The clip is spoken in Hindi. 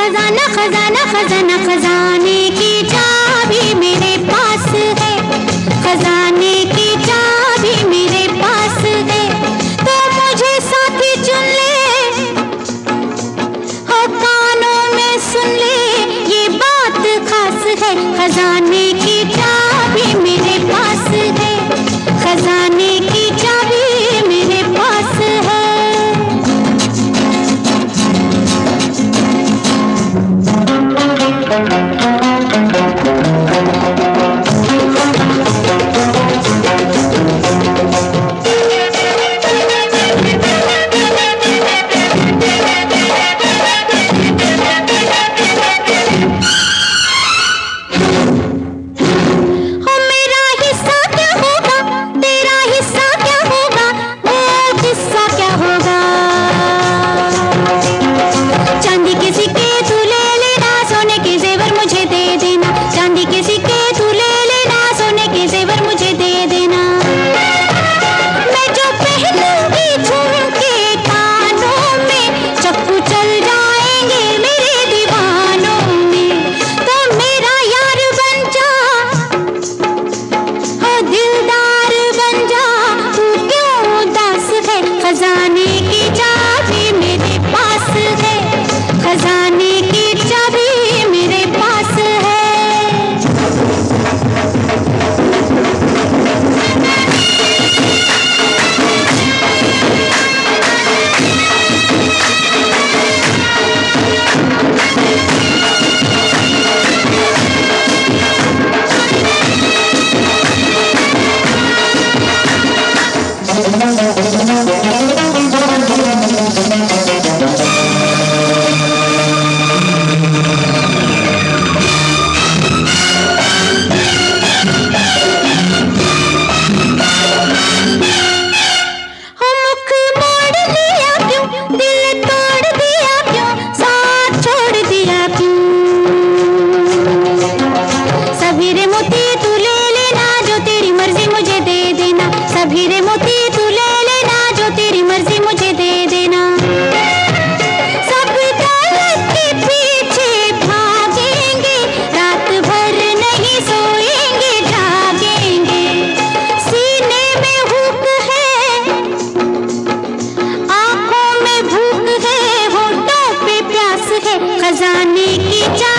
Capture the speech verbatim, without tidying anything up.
खजाना खजाना खजाना खजाने की चाबी मेरे पास है, खजाने की चाबी मेरे पास है। तो मुझे साथी चुन ले, हो कानों में सुन ले, ये बात खास है। खजाने की चाबी मेरे पास है, खजाने की चाबी मेरे पास है। खजाने की चाबी मेरे पास है, खजाने की चाबी मेरे पास है। हीरे मोती तू ले लेना, जो तेरी मर्जी मुझे दे देना। सब दौलत के पीछे भागेंगे, रात भर नहीं सोएंगे जागेंगे। सीने में हुक है, आंखों में भूख है, होठों पे प्यास है। खजाने की